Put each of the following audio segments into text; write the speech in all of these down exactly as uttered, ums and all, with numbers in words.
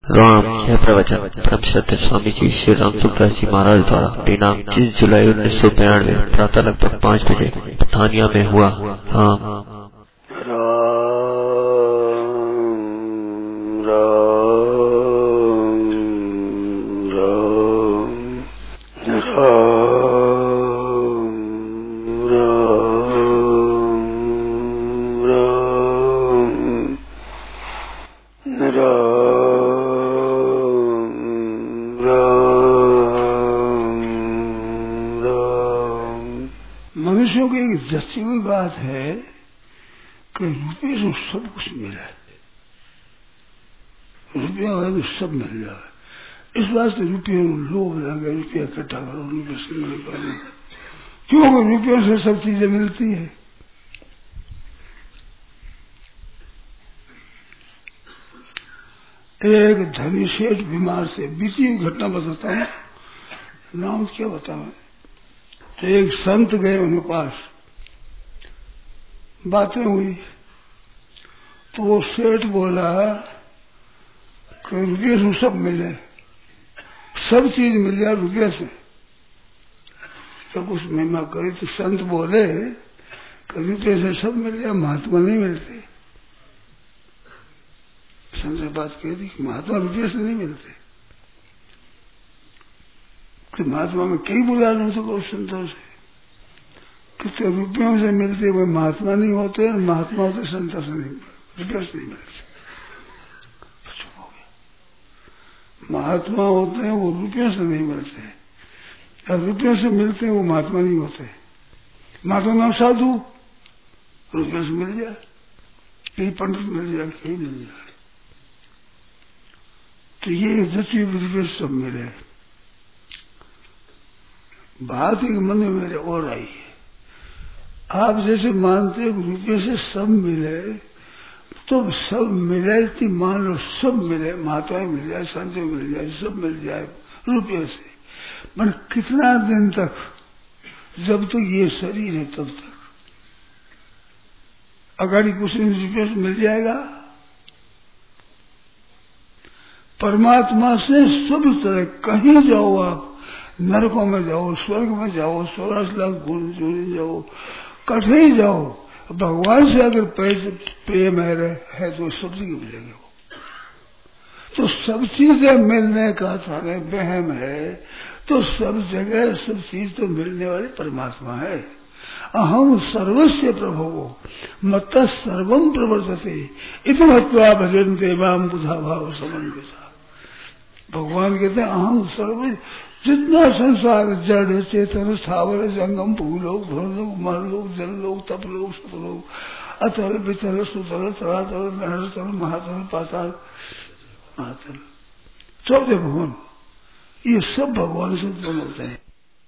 राम यह प्रवचन परम श्रद्धेय स्वामी जी श्री राम सुखदास जी महाराज द्वारा दिनांक तीस जुलाई उन्नीस सौ बयानवे प्रातः लगभग पाँच बजे थानिया में हुआ। राम मनुष्यों की एक दस्ती हुई बात है कि रुपये से सब कुछ मिला, रुपया है तो सब मिल जाए। इस बात से रुपये लोभ लगे, रुपया इकट्ठा करो, रुपये से मिलेगा नहीं, क्योंकि रुपयों से सब चीजें मिलती है। एक धनी सेठ बीमार से बीती हुई घटना बताता हूँ, नाम क्या बताऊं। तो एक संत गए उनके पास, बातें हुई तो वो सेठ बोला कि रुपये से सब मिले, सब चीज मिल जाए रुपये से। तो कुछ महिमा करी तो संत बोले कि रुपये से सब मिल जाए, महात्मा नहीं मिलते। संत से बात कही थी कि महात्मा रुपये से नहीं मिलते, कि महात्मा में कई बुला लो तो करो संतों से कि तो रुपयों से मिलते हुए महात्मा नहीं होते, और महात्मा होते संतों से नहीं, रुपयों से नहीं मिलते। चुप हो गया। महात्मा होते हैं वो रुपयों से नहीं मिलते, और रुपयों से मिलते हैं वो महात्मा नहीं होते। महात्मा नाम साधु, रुपयों से मिल जाए, कहीं पंडित मिल जाए, कहीं मिल जाए। तो ये दसवीं रुपये सब मिले। बात एक मन में मेरे और आई है, आप जैसे मानते हो रुपये से सब मिले, तो सब मिले थी, मान लो सब मिले, महात्माएं मिल जाए, संत मिल जाए, सब मिल जाए रुपये से, पर कितना दिन तक? जब तक तो ये शरीर है तब तक। अगर कुछ रुपये से मिल जाएगा, परमात्मा से सब तरह कहीं जाओ आप, नरकों में जाओ, स्वर्ग में जाओ, सोलह लाख गुण जोड़े जाओ, कठे जाओ, भगवान से अगर प्रेम है, है तो सब चीज मिलेंगे। वो तो सब चीजें मिलने का सारे वहम है, तो सब जगह सब चीज तो मिलने वाले परमात्मा है। अहम सर्वस्य प्रभो मत सर्वम प्रवर्तते इति मत्वा भजन्ते माम बुधा भाव समन्विता। भगवान कहते हैं अहम सर्व, जितना संसार जड़ चेतन स्थावर जंगम भूलोक भूलोक मरलोक जललोक तपलोक सतलोक अतल वितल सुतल तरातल नहरतल महातल पाताल महातल, चौदह भुवन, ये सब भगवान से उत्पन्न होते हैं,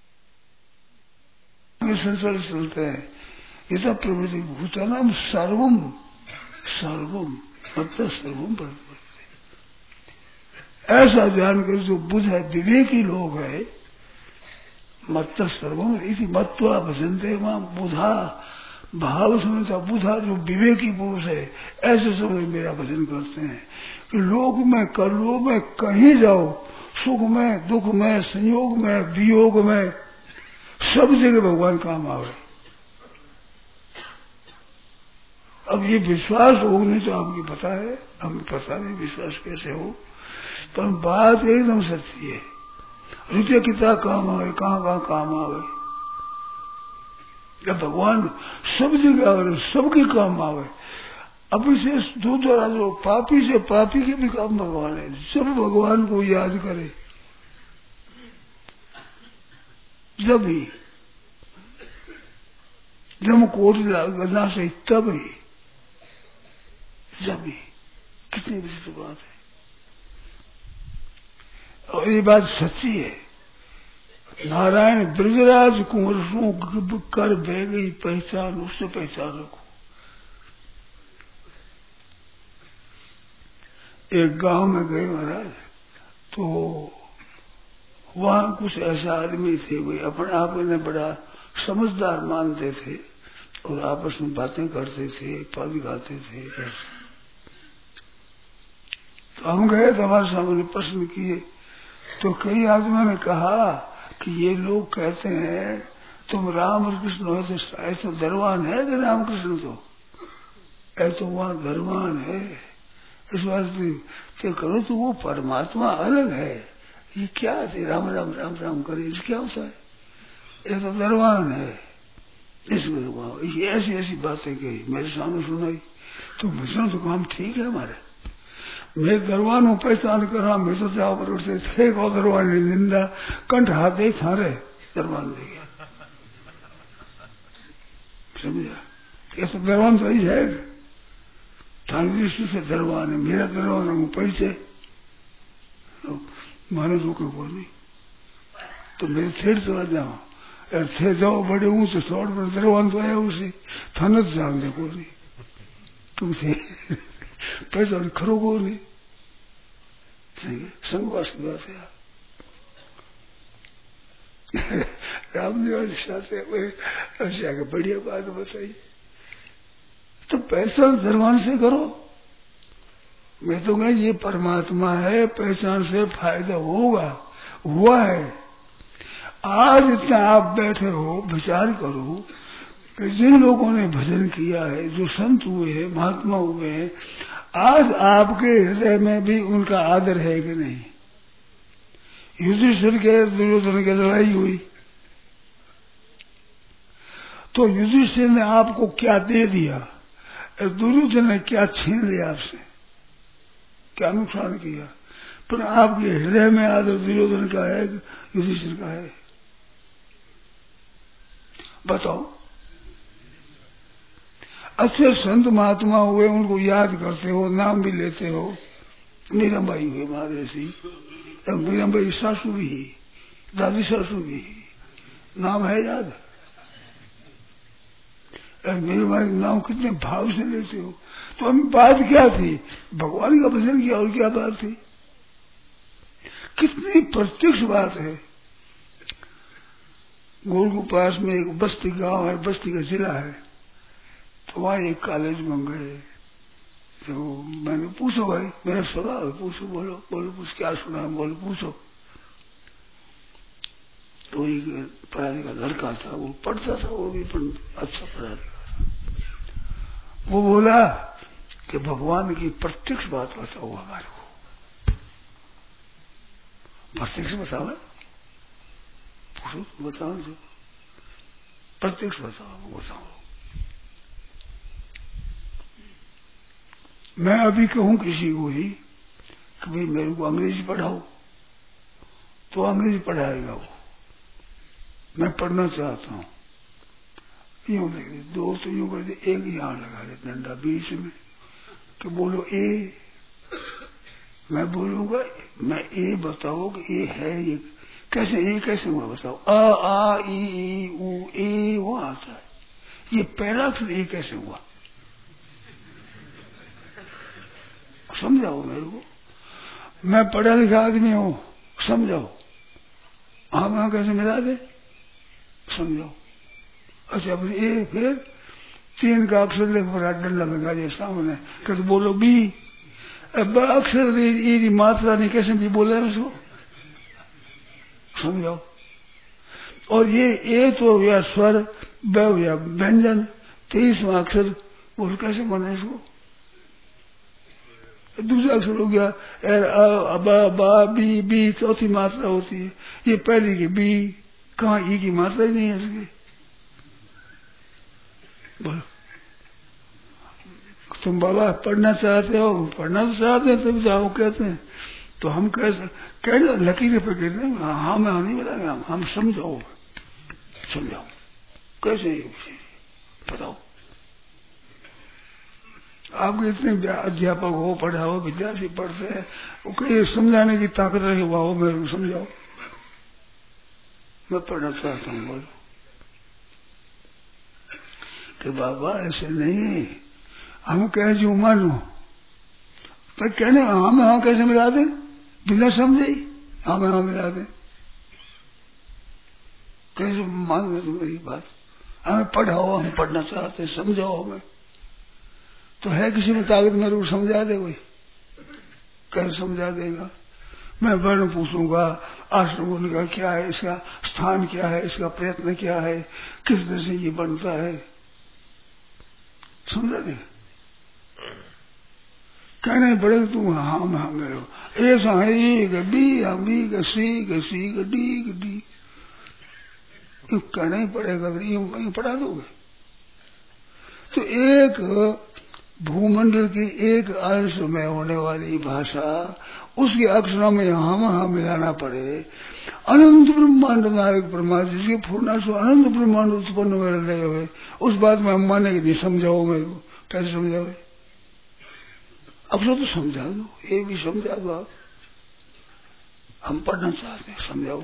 संसार चलते हैं। ये सब प्रवृत्ति भूतानाम सर्वम सर्वम मतलब सर्वम प्रवृत्ति। ऐसा जानकर जो बुद्ध है, विवेकी लोग है, मत सर्वम इसी मत्वा भजन्ते मां बुधा भाव समझता, बुधा जो विवेकी पुरुष है, ऐसे समझ मेरा भजन करते हैं कि लोक में कर्लोक में कहीं जाओ, सुख में दुख में संयोग में वियोग में सब जगह भगवान काम आवे। अब ये विश्वास हो नहीं तो आपकी पता है, हमें पता नहीं विश्वास कैसे हो, पर बात एकदम सच्ची है। रुपया कितना काम आवे, कहाँ कहाँ काम आवे, जब भगवान सब जगह आवे, सबके काम आवे। अब इसे दो द्वारा जो पापी से पापी के भी काम भगवान है, सब भगवान को याद करे जब ही, जब कोट गना से तब ही, जब ही। कितनी विचित्र बात है, और ये बात सच्ची है। नारायण ब्रजराज कुंवर कर बह गई पहचान, उससे पहचान रखो। एक गांव में गए महाराज, तो वहां कुछ ऐसा आदमी थे, वे अपने आप में बड़ा समझदार मानते थे और आपस में बातें करते थे, पद गाते थे। तो हम गए तो हमारे सामने प्रश्न किए, तो कई आदमियों ने कहा कि ये लोग कहते हैं तुम राम और कृष्ण हो तो ऐसा दरवान है कि राम कृष्ण तो ऐसा तो वहां दरवान है, इस बात करो तो वो परमात्मा अलग है, ये क्या है राम राम राम राम करे इस क्या होता है, ये तो दरवान है इसमें ये ऐसी ऐसी बातें कही मेरे सामने सुनाई। तो मुझे तो काम ठीक है हमारे, मैं दरवान हूँ पहचान कर रहा मैं तो जाओ पर उठते थे गौ दरवान ने निंदा कंठ हाथ दे थारे दरवान दे गया, समझा ये तो दरवान सही है थारी दृष्टि से दरवान है, मेरा दरवान है पैसे तो मानो तो कोई बोल नहीं, तो मेरे थेड़ चला जाओ थे जाओ बड़े ऊंचे छोड़ पर दरवान तो आया उसे थानत जान दे को नहीं तुमसे पैसा खरो को नहीं संगवास की बात है। रामदेव साथ बढ़िया बात बताई, तो पैसा दरबान से करो, मैं तो कहीं ये परमात्मा है पहचान से फायदा होगा हुआ है। आज इतना आप बैठे हो विचार करो कि जिन लोगों ने भजन किया है जो संत हुए हैं महात्मा हुए हैं आज आपके हृदय में भी उनका आदर है कि नहीं। युधिष्ठिर के दुर्योधन की लड़ाई हुई तो युधिष्ठिर ने आपको क्या दे दिया, दुर्योधन ने क्या छीन लिया आपसे, क्या नुकसान किया, पर आपके हृदय में आदर दुर्योधन का है युधिष्ठिर का है, बताओ। अच्छे संत महात्मा हुए उनको याद करते हो नाम भी लेते हो, मीराबाई हुए महादेशी मीराबाई सासू भी दादी सासू भी नाम है याद, मीराबाई नाम कितने भाव से लेते हो। तो हम बात क्या थी भगवान का भजन किया और क्या बात थी, कितनी प्रत्यक्ष बात है। गोल के पास में एक बस्ती गांव है, बस्ती का जिला है, तो वहां एक कॉलेज में गए तो मैंने पूछो भाई मेरा सवाल पूछो, बोलो बोलो पूछ क्या सुना है बोलो पूछो। तो एक पढ़ाने का लड़का था वो पढ़ता था वो भी अच्छा पढ़ाने का, वो बोला कि भगवान की प्रत्यक्ष बात बताओ हमारे को, प्रत्यक्ष बताओ पूछो बताओ जो प्रत्यक्ष बताओ बताओ। मैं अभी कहूं किसी को ही कि भाई मेरे को अंग्रेजी पढ़ाओ तो अंग्रेजी पढ़ाएगा वो, मैं पढ़ना चाहता हूँ यूं देखे दो तो यूं कर दे एक यहाँ लगा दे डंडा बीच में कि बोलो ए, मैं बोलूंगा मैं ए बताओ कि ए है ये कैसे ए कैसे हुआ बताओ, आ आ ई ई उ ए वो आता है, ये पहला अक्षर ए कैसे हुआ समझाओ मेरे को, मैं पढ़ा लिखा आदमी हूं समझाओ, हाँ वहां कैसे मिला दे समझाओ। अच्छा ये फिर तीन का अक्षर लिख पर डंडा लगा दिया सामने कहते बोलो बी, अब अक्षर ये मात्रा नहीं कैसे भी बोले उसको समझाओ। और ये ए तो या स्वर ब या व्यंजन तेईसवा अक्षर बोल कैसे बने इसको, दूसरा अक्षर हो गया एर अ बा बा बी बी चौथी मात्रा होती है, ये पहली की बी कहाँ ई की मात्रा ही नहीं है इसकी, बोलो तुम बाबा पढ़ना चाहते हो पढ़ना तो चाहते हैं तब जाओ कहते हैं, तो हम कैसे कहने लकीर पे कहते हैं हाँ मैं नहीं बताएंगे हम हम समझाओ समझाओ कैसे बताओ। आपके इतने अध्यापक हो पढ़ाओ विद्यार्थी पढ़ते हैं वो कहीं समझाने की ताकत रहे हुआ हो मेरे को समझाओ, मैं पढ़ना चाहता हूँ बोलो कि बाबा ऐसे नहीं हम कह जो मानो तो कहने हम हाँ कैसे मिला दे बिना समझे हम हाँ मिला दे कैसे मान गए तुम मेरी बात, हमें पढ़ाओ हम पढ़ना चाहते समझाओ हमें, तो है किसी में ताकत मेरे को समझा दे कोई कैसे समझा देगा? मैं वर्ण पूछूंगा, आश्रम का क्या है, इसका स्थान क्या है, इसका प्रयत्न क्या है, किस तरह से ये बनता है, समझा देगा? कहने पड़े तुम हाँ हाँ गए हो, ऐसा है एक बी बी का सी का सी का डी का डी, कहना ही पड़ेगा, ये पढ़ा दोगे। तो एक भूमंडल की एक अंश में होने वाली भाषा, उसके अक्षरों में यहाँ वहां मिलाना पड़े, अनंत ब्रह्मांड नायक परमात्मा जिसके पूर्णा से अनंत ब्रह्मांड उत्पन्न हुए रहे हुए, उस बात में हम माने कि नहीं, समझाओ मेरे को, कैसे समझाओ? अक्षर तो समझा दो, ये भी समझा दो आप, हम पढ़ना चाहते हैं, समझाओ।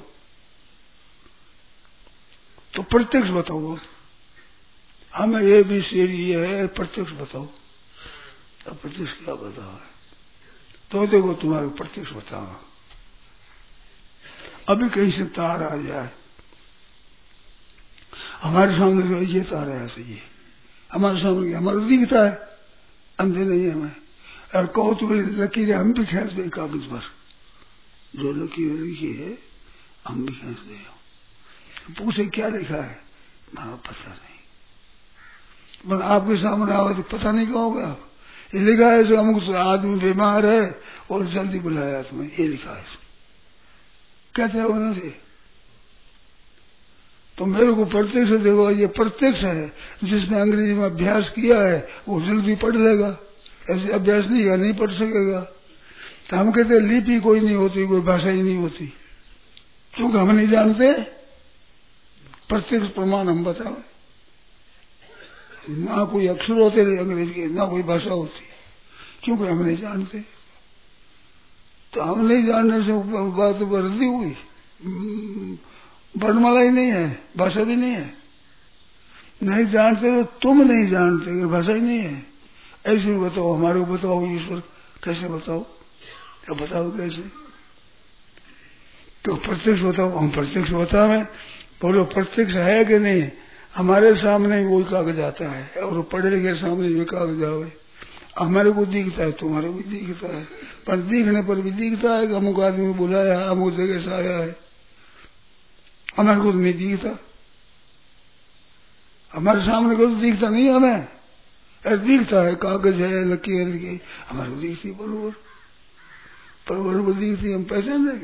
तो प्रत्यक्ष बताओ, हमें ये भी शेर ये है, प्रत्यक्ष बताओ। अब प्रत्यक्ष क्या बताओ? तो देखो तुम्हारे प्रत्यक्ष बताओ। अभी कहीं से तार आ जाए हमारे सामने, ये तार है ऐसे, ये हमारे सामने हमारा दिखता है, अंधे नहीं है हमें, और कहो तुम्हें लकीरें हम भी खींच दे कागज पर, जो लकीरें लिखी है हम भी खींच दे। पूछे क्या लिखा है? हाँ पता नहीं, पर आपके सामने आवा तो पता नहीं कहोगे आप, ये लिखा है जो अमुक आदमी बीमार है और जल्दी बुलाया तुम्हें, ये लिखा है, कहते हो ना से। तो मेरे को प्रत्यक्ष देखो, ये प्रत्यक्ष है, जिसने अंग्रेजी में अभ्यास किया है वो जल्दी पढ़ लेगा, ऐसे अभ्यास नहीं किया नहीं पढ़ सकेगा। तो हम कहते हैं लिपि कोई नहीं होती, कोई भाषा ही नहीं होती, क्योंकि हम नहीं जानते। प्रत्यक्ष प्रमाण हम बताओ, ना कोई अक्षर होते अंग्रेजी के, ना कोई भाषा होती, क्योंकि हम नहीं जानते। तो हम नहीं जानने से बात बढ़ती हुई, वर्णमाला ही नहीं है, भाषा भी नहीं है, नहीं जानते तो तुम नहीं जानते, भाषा ही नहीं है। ऐसे बताओ, हमारे को बताओ ईश्वर कैसे बताओ, क्या बताओ कैसे? तो प्रत्यक्ष बताओ, हम प्रत्यक्ष बताओ, बोलो प्रत्यक्ष है कि नहीं? हमारे सामने वही कागज आता है और पढ़े लिखे सामने भी कागज आवे, हमारे को दिखता है, तुम्हारे को दिखता है, पर दिखने पर भी दिखता है कि अमुक आदमी बुलाया है, अमुक जगह से आया है, हमारे को नहीं दिखता। हमारे सामने को तो दिखता नहीं हमें, दिखता है कागज है, लकीर है, हमारे को दिखती बरोबर, पर बरोबर दिखती, हम पहचान देंगे।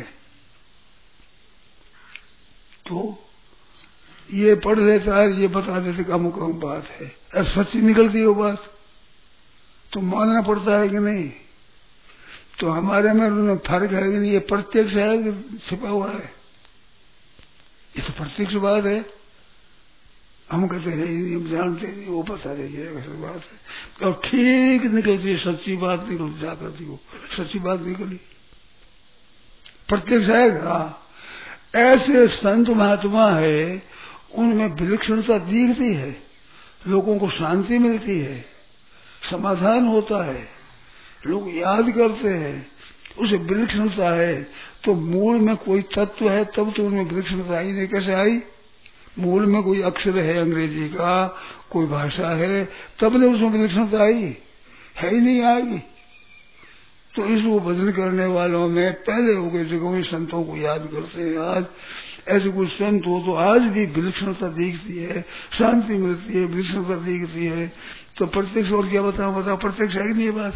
तो ये पढ़ लेता है, ये बता देते कि अमुक अमुक बात है, ऐसा सच्ची निकलती है वो बात, तो मानना पड़ता है कि नहीं? तो हमारे में फर्क है कि नहीं? ये प्रत्यक्ष है कि छिपा हुआ है? ये तो प्रत्यक्ष बात है, हम कहते हैं हम जानते नहीं, वो बता रही बात है, और ठीक निकलती है, सच्ची बात निकल जा करती, वो सच्ची बात निकली, प्रत्यक्ष है। ऐसे संत महात्मा है, उनमें विलक्षणता दिखती है, लोगों को शांति मिलती है, समाधान होता है, लोग याद करते हैं, उसे विलक्षणता है। तो मूल में कोई तत्व है तब तो उनमें विलक्षणता आई नहीं, कैसे आई? मूल में कोई अक्षर है अंग्रेजी का, कोई भाषा है, तब ने उसमें विलक्षणता आई, है ही नहीं आएगी। तो इसको भजन करने वालों में पहले हो गए जगह संतों को याद करते हैं, आज ऐसे कोई संत हो तो आज भी विलक्षणता दिखती है, शांति मिलती है, विलक्षणता दिखती है। तो प्रत्यक्ष और क्या बताओ, बताओ प्रत्यक्ष है कि नहीं बात?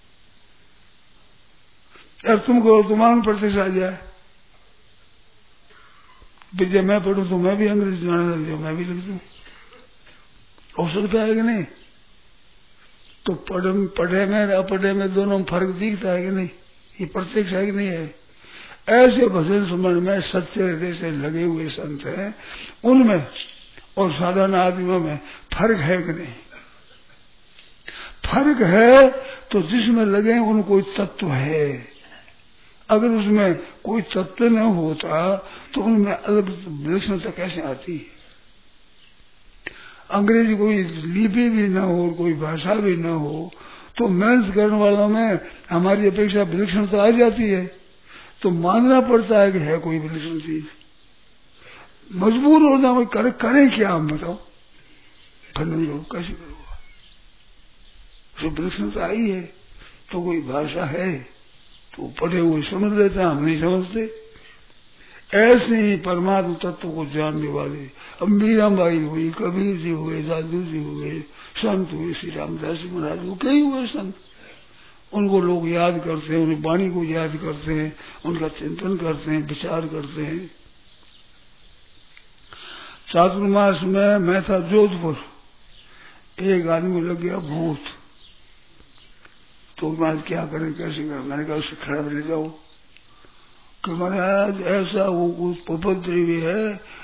यार तुमको तुम्हारा प्रत्यक्ष आ जाए, जब मैं पढ़ू तो मैं भी अंग्रेजी जाने लग जाऊँ, मैं भी लिख दूँ, हो सकता है कि नहीं? तो पढ़े पढ़े में अपढ़े में दोनों में फर्क दिखता है कि नहीं? ये प्रत्यक्ष है कि नहीं है? ऐसे भजन सुमन में सच्चे हृदय से लगे हुए संत हैं, उनमें और साधारण आदमियों में फर्क है कि नहीं? फर्क है तो जिसमें लगे उन कोई तत्व है, अगर उसमें कोई तत्व न होता तो उनमें अलग विलक्षणता कैसे आती? अंग्रेजी कोई लिपि भी न हो, कोई भाषा भी न हो, तो मेहनत करने वालों में हमारी अपेक्षा विलक्षणता आ जाती है। तो मानना पड़ता है कि है कोई विलक्षण चीज, मजबूर होना, कोई करे, करें क्या हम बताओ? खंडन करो, कैसे करो? विलक्षणता आई है तो कोई भाषा है, तो पढ़े हुए समझ लेते हैं, हम नहीं समझते। ऐसे ही परमात्मा तत्व को जानने वाले अब मीराबाई हुई, कबीर जी हुए, दादू जी हुए, संत हुए, श्री रामदास जी महाराज हुए, कई हुए संत। उनको लोग याद करते हैं, उनकी वाणी को याद करते हैं, उनका चिंतन करते हैं, विचार करते हैं। चातुर्मास में मैं था जोधपुर, एक आदमी लग गया भूत, तो मैं क्या करें, कैसे करें? मैंने कहा उससे खड़ा ले जाओ कि महाराज ऐसा वो उपद्रवी भी है,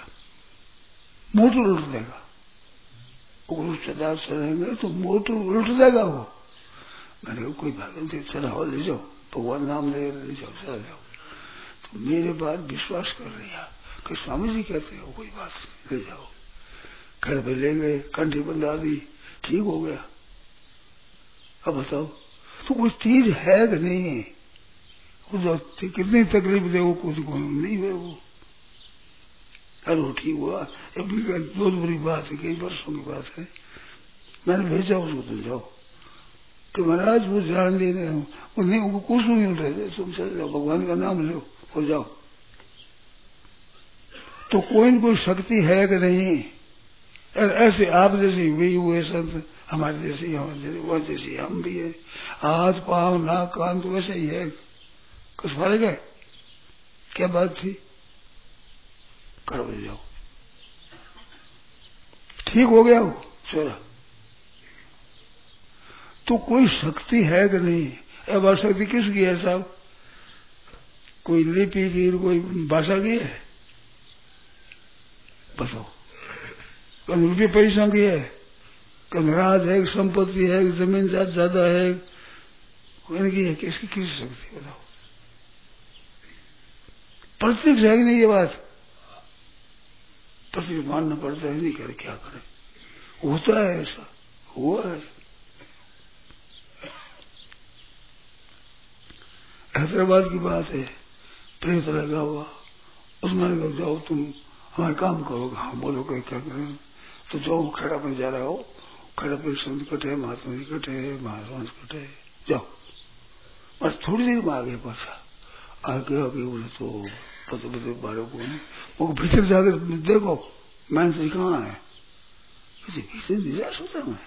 मोटर उल्ट देगा, चला चलेंगे तो मोटर उल्ट देगा वो। मैंने कहा कोई बात नहीं, चला हो ले जाओ, भगवान नाम ले ले जाओ, चला जाओ। तो मेरे बात विश्वास कर लिया कि स्वामी जी कहते हो, कोई बात नहीं, ले जाओ। घर पे ले गए, कंठी बंधा दी, ठीक हो गया। अब बताओ तो कोई चीज है कि नहीं? कितनी तकलीफ दे वो, कुछ नहीं है वो। अरे ठीक हुआ, अभी बहुत बुरी बात है, कई वर्षों की बात है। मैंने भेजा उसको, तुम जाओ कि महाराज वो जान ले रहे हो, वो नहीं, उनको कुछ नहीं मिल रहे थे, तुम चले जाओ, भगवान का नाम लो हो जाओ। तो कोई न कोई शक्ति है कि नहीं? ऐसे आप जैसे भी हुए संत, हमारे जैसे हमारे जैसे वह जैसे हम भी है, हाथ पाँव नाक कान तो वैसे ही है, कुछ फर्क है? क्या बात थी? करो ले जाओ, ठीक हो गया वो चोरा। तो कोई शक्ति है कि नहीं? अब शक्ति किसकी है साहब? कोई लिपि की, कोई भाषा की है? बताओ। कभी रुपये पैसा की है, कभी राज है, संपत्ति है, जमीन ज्यादा है, इनकी है, किसकी किस शक्ति? बताओ। प्रत्यक्ष है कि नहीं ये बात? प्रत्यक्ष मानना पड़ता है, नहीं करे क्या करे, होता है ऐसा, हुआ है। हैदराबाद की बात है, प्रेत लगा हुआ, उसमें लगा जाओ तुम हमारे काम करोगे। हाँ बोलो क्या क्या करें? तो जाओ, खड़ा में जा रहा हो, खड़ा पे संत कटे, महात्मा जी कटे, महात्मा कटे, जाओ। बस थोड़ी देर में आ गए, पाछा आगे आगे बोले तो पता पता बारह को वो भीतर जाकर देखो मैं से कहाँ है, किसी भीतर नहीं जा सकता मैं,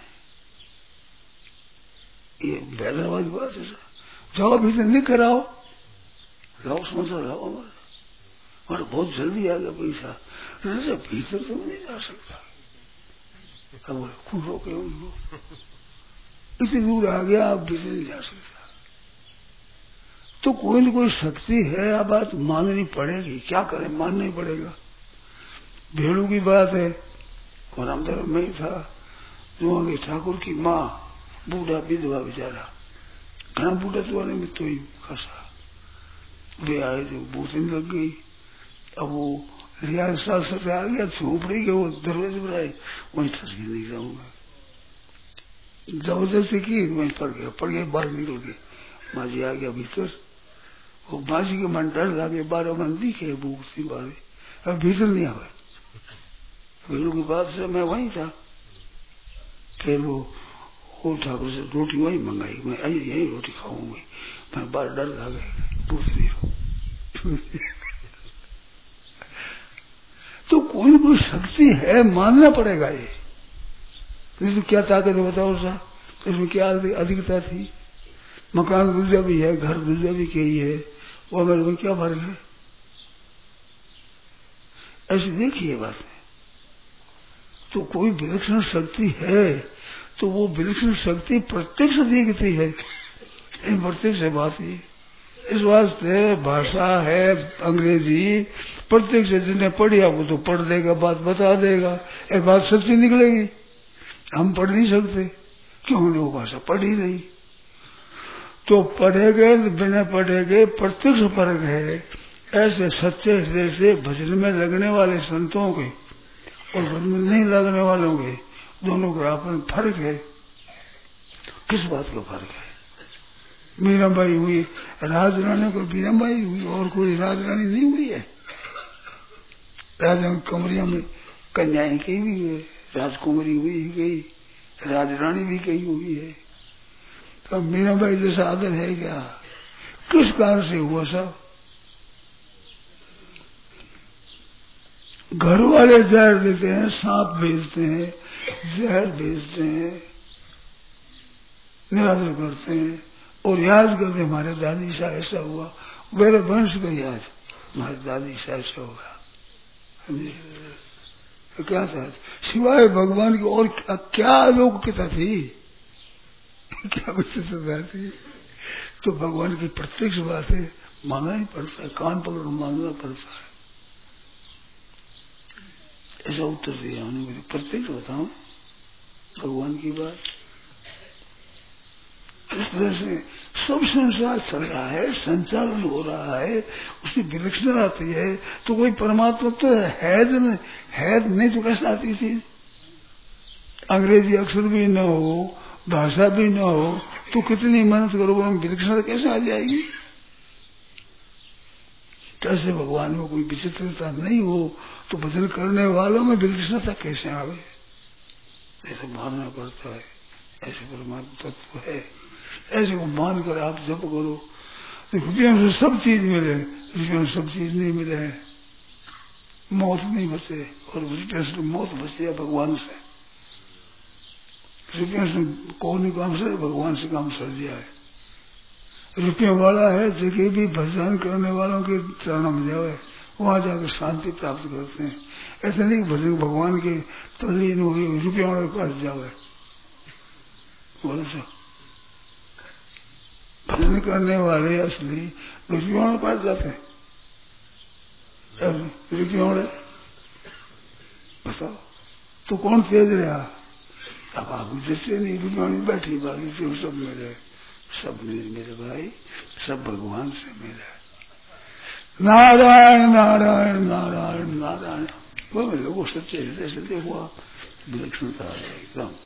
ये हैदराबाद की बात है। जाओ भीतर नहीं कराओ, लाओ समझो, लाओ और बहुत जल्दी आ गया पैसा, भीतर तो नहीं जा सकता। अब खुश हो गए उनको, इतनी दूर आ गया, आप भीतर नहीं जा सकता। तो कोई न कोई शक्ति है, अब बात माननी पड़ेगी, क्या करें, मानना ही पड़ेगा। भेड़ू की बात है, और हम धर्म में ही था, जो आगे ठाकुर की माँ, बूढ़ा विधवा बेचारा, घना बूढ़ा तो आने में तो ही खसा, वे आए जो बूथन लग गई। अब वो रियाज साल से आ गया, झोपड़ी के वो दरवाजे पर आए, वहीं ठस के नहीं जाऊंगा, जबरदस्ती की, वहीं पड़ गया, पड़ गया, बाहर निकल गए। माँ जी आ गया भीतर, वो माँ जी के मन डर लगे, बारह मन दिखे भूख थी बारे, अब भीतर नहीं आवे। भेड़ू की बात से मैं वहीं था, फिर वो वो ठाकुर से रोटी वहीं मंगाई, मैं आई यही रोटी खाऊंगी, मैं बार डर लगे, पूछ नहीं रहा। तो कोई कोई शक्ति है, मानना पड़ेगा ये। तो क्या ताकत है बताओ सा, इसमें क्या अधिकता थी? मकान दूसरा भी है, घर दूसरा भी कही है, वो मेरे में क्या फर्क है? ऐसी देखिए बात है। तो कोई विलक्षण शक्ति है, तो वो विलक्षण शक्ति प्रत्यक्ष दिखती है, इन प्रत्यक्ष है बात ही। इस वास्ते भाषा है अंग्रेजी, प्रत्यक्ष जिसने पढ़िया वो तो पढ़ देगा, बात बता देगा, ये बात सच्ची निकलेगी। हम पढ़ नहीं सकते, क्यों? हमने वो भाषा पढ़ी नहीं। तो पढ़ेगे बिना पढ़ेगे प्रत्यक्ष फर्क है। ऐसे सच्चे हृदय से भजन में लगने वाले संतों के और भजन में नहीं लगने वालों के, दोनों का आपन फर्क है। किस बात का फर्क है? मीराबाई हुई राजरानी, को मीराबाई हुई, और कोई राजरानी नहीं हुई है। राजा कमरिया में कन्याएं कही भी हुई, राजकुमारी हुई गई, राजरानी भी कही हुई है। तो मीराबाई जैसा आदर है क्या? किस कारण से हुआ सब? घर वाले जहर देते हैं, सांप भेजते हैं, जहर भेजते हैं, निरादर करते हैं और याद करते हमारे दादी सा ऐसा हुआ, मेरे वंश का याद, हमारी दादी सा ऐसा हुआ। तो क्या था सिवाय भगवान की और क्या, क्या अलौकिकता थी, क्या विचित्रता थी? तो भगवान की प्रत्यक्ष बात है, मानना ही पड़ता है, कान पकड़ मानना पड़ता है। ऐसा उत्तर दिया उन्होंने, मुझे प्रत्यक्ष बताऊं भगवान की बात। इस तरह से सब संसार चल रहा है, संचालन हो रहा है, उसकी विलक्षणता आती है। तो कोई परमात्मा तो है नहीं, है नहीं तो कैसे आती थी? अंग्रेजी अक्षर भी न हो, भाषा भी न हो, तो कितनी मेहनत करोगे, विलक्षणता कैसे आ जाएगी? कैसे भगवान में कोई विचित्रता नहीं हो तो भजन करने वालों में विलक्षणता कैसे आवे? ऐसा मानना पड़ता है। ऐसे परमात्मा तत्व है, ऐसे को मानकर आप जप करो। रुपयों से सब चीज मिले, रुपयों से सब चीज नहीं मिले, मौत नहीं बचे, और रुपये से मौत बचे भगवान से। रुपयों से कौन काम से, भगवान से काम सर दिया है। रुपयों वाला है जगह भी भजन करने वालों के चरणों में जाए, वहां जाकर शांति प्राप्त करते हैं। ऐसा नहीं भजन भगवान के तल्लीन हुए रुपयों वाले पास जावे, बोलो सो भजन करने वाले असली रुपयों वाले पास जाते हैं। रुपयों वाले बताओ तो कौन तेज रहा? अब आप जैसे नहीं रुपयों में बैठी बाकी क्यों सब मिले, सब नहीं मिले भाई, सब भगवान से मिले। नारायण नारायण नारायण नारायण, वो लोगों सच्चे हृदय से देखो आप, विलक्षणता एकदम।